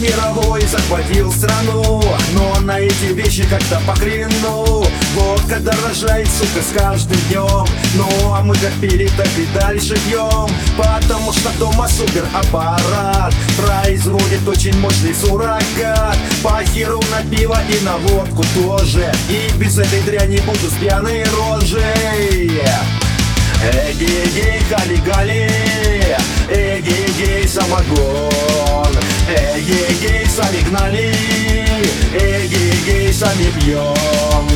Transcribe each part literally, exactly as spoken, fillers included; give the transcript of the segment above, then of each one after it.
мировой захватил страну, но на эти вещи как-то похрену. Водка дорожает, сука, с каждым днем. Ну а мы как пили, так и дальше пьем, потому что дома супераппарат производит очень мощный суррогат. По херу на пиво и на водку тоже, и без этой дряни буду с пьяной рожей. Эгегей, хали-гали, эгегей, самогон. Эгегей, сами гнали, эгегей, сами пьем.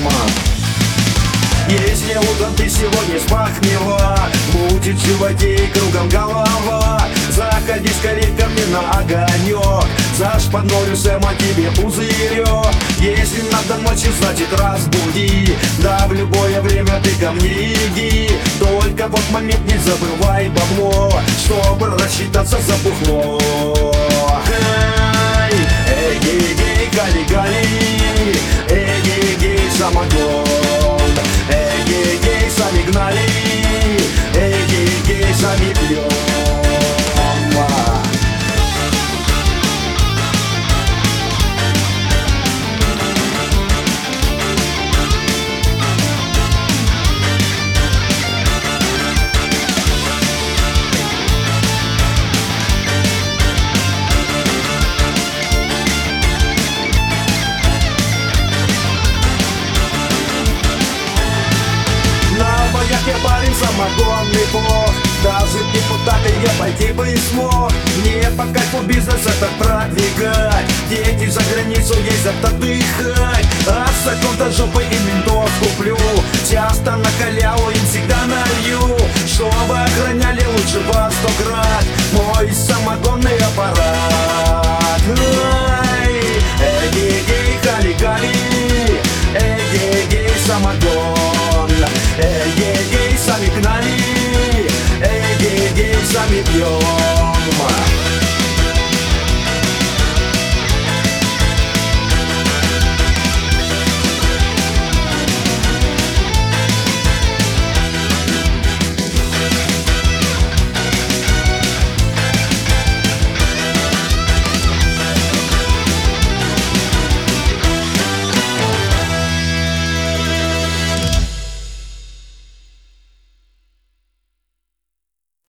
Если утром ты сегодня с похмела, будет животей кругом голова, заходи скорее ко мне на огонек, зашпанорю Сэма тебе пузырек. Если надо ночью, значит разбуди, да в любое время ты ко мне иди. Только вот момент не забывай бабло, чтобы рассчитаться за бухло. Эй-гей-гей, гали-гали, эй-гей-гей, самогон. Эй-гей-гей, сами гнали, эй-гей-гей, сами пьем. Я парень самогонный бог, даже депутаты я пойти бы и смог. Мне по кайфу бизнес это продвигать, дети за границу ездят отдыхать, а закон до жопы и ментов куплю, часто на халяву им всегда налью, чтобы охраняли лучше во сто крат мой самогонный аппарат.